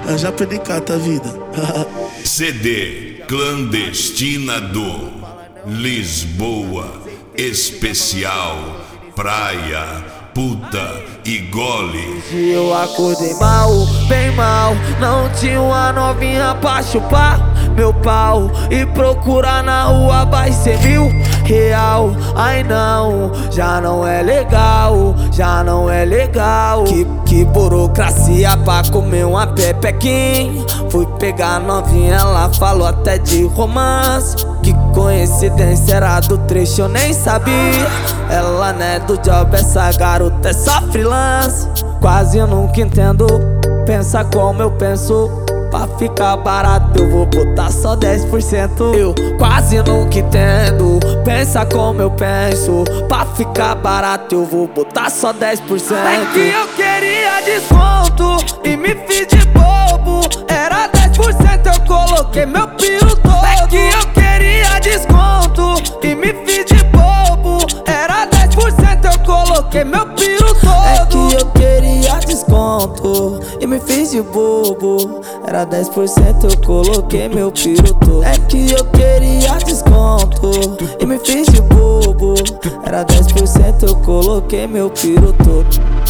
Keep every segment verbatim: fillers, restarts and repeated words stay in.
Eu já perdi cata vida. C D Clandestina do Lisboa Especial Praia, Puta e Gole. Eu acordei mal, bem mal. Não tinha uma novinha pra chupar meu pau e procurar na rua vai ser mil real. Ai não, já não é legal, já não é legal. Que, que burocracia pra comer uma pepequinha. Fui pegar a novinha, ela falou até de romance. Que coincidência, era do trecho, eu nem sabia. Ela não é do job, essa garota é só freelance. Quase eu nunca entendo, pensa como eu penso. Pra ficar barato eu vou botar só dez por cento. Eu quase nunca entendo, pensa como eu penso. Pra ficar barato eu vou botar só dez por cento. É que eu queria desconto e me fiz de bobo. Era dez por cento, eu coloquei meu piro todo. É que eu queria desconto e me fiz de bobo. Era dez por cento, eu coloquei meu piro todo. É que eu queria desconto e me fiz de bobo. Era dez por cento, eu coloquei meu piro todo. É que eu queria desconto e me fiz de bobo. Era dez por cento, eu coloquei meu piro todo.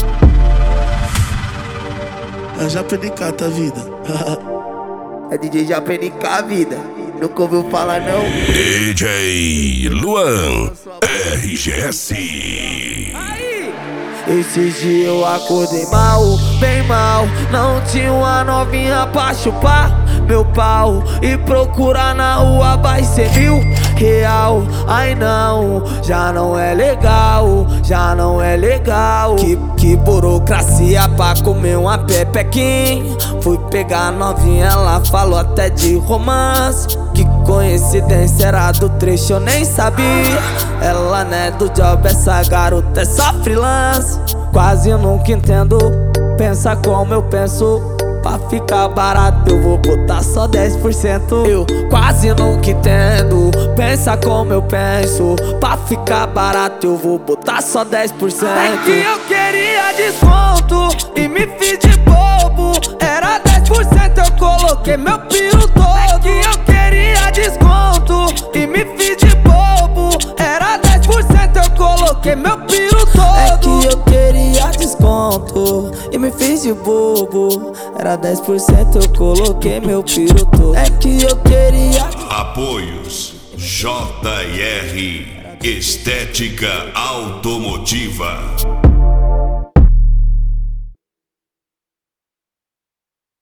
Eu já perdi cata vida. É D J já perdi a vida. Nunca ouviu falar não? D J Luan R G S. Esses dias eu acordei mal, bem mal. Não tinha uma novinha pra chupar meu pau e procurar na rua vai ser mil real. Ai não, já não é legal, já não é legal. Que, que burocracia pra comer uma pepequinha. Fui pegar a novinha, ela falou até de romance. Que coincidência, era do trecho, eu nem sabia. Ela não é do job, essa garota é só freelance. Quase eu nunca entendo, pensa como eu penso. Pra ficar barato eu vou botar só dez por cento. Eu quase nunca entendo, pensa como eu penso. Pra ficar barato eu vou botar só dez por cento. É que eu queria desconto e me fiz de bobo. Era dez por cento, eu coloquei meu piro todo. É que eu queria desconto e me fiz de bobo. Era dez por cento, eu coloquei meu piro todo. É que eu queria desconto e me fiz de bobo. Era dez por cento, eu coloquei meu piro todo. É que eu queria. Apoios J R Estética Automotiva.